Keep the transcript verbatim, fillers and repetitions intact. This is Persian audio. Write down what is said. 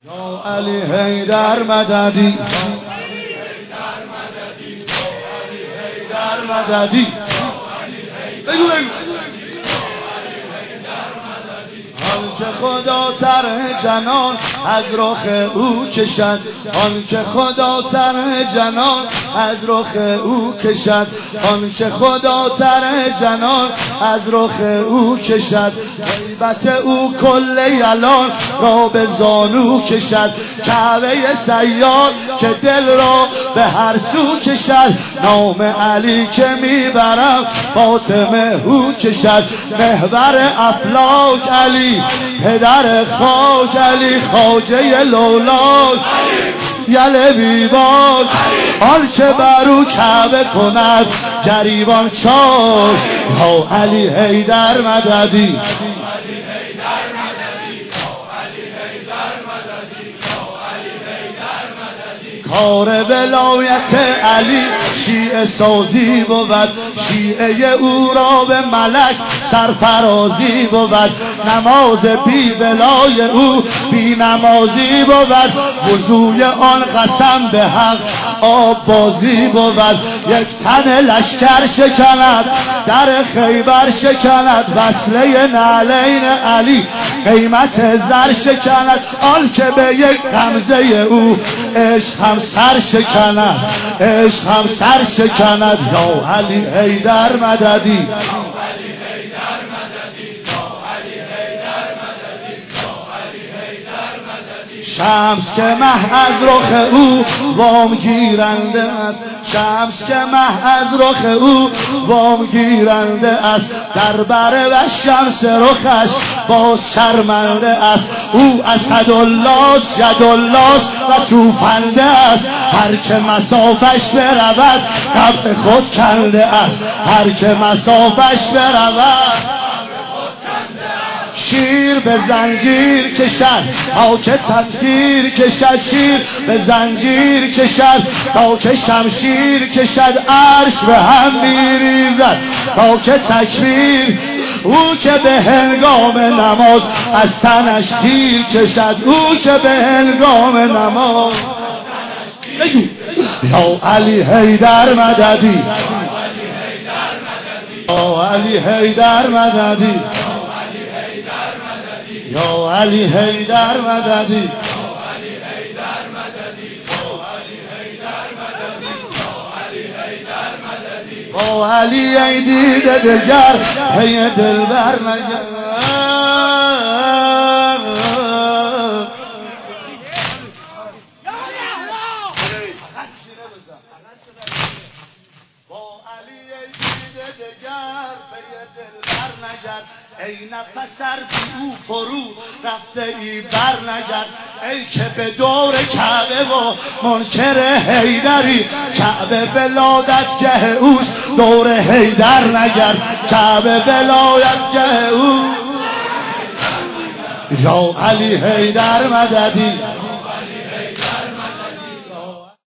یا علی حیدر مددی، حیدر مددی، بگو بگو آن که خدا طرح جنان از رخ او کشد، آن که خدا طرح جنان از رخ او کشد، آن که خدا طرح جنان از رخ او کشد، هیبت او کل یلان را به زانو کشد، کعبه سیاد که دل را به هر سو کشد، نام علی که میبرم فاطمه او کشد، محور افلاک علی، پدر خاک علی، خواجه لولاک یل بیباک، آن که برو کعبه کند گریبان چاک، یا علی حیدر مددی، کار ولایت علی شیعه سازی بود، شیعه او را به ملک سرفرازی بود، نماز بی ولای او بی نمازی بود، وضوی آن قسم به حق آب بازی بود، یک تن لشکر شکند در خیبر شکند، وصله نعلین علی قیمت زر شکند، آن که به یک غمزه او عشق هم سر شکند، عشق هم سر شکند، یا علی حیدر مددی، شمس که مه از رخ او وام گیرنده است، شمس که مه از رخ او وام گیرنده است، در بر و شمس رخش باز شرمنده است، او اسدالله است یدالله است و توفنده است، هر که مسافش برود قبر خود کنده است، هر که مسافش برود شیر به زنجیر کشد تا که تکبیر کشد، شیر به زنجیر کشد تا که شمشیر کشد، عرش به هم میریزد تا که تکبیر، او که به هنگام نماز از تنش تیر کشد، او که به هنگام نماز بگو یا علی حیدر مددی، یا علی حیدر مددی، یا علی حیدر مددی، با علی ای دیده دگر پی دلبر مگر، ای نفس ار بی او فرو رفته ای بر نگرد، ای که به دور کعبه و منکر حیدری، کعبه ولادتگه اوست دور حیدر نگرد، کعبه ولایتگه او، یا علی حیدر مددی.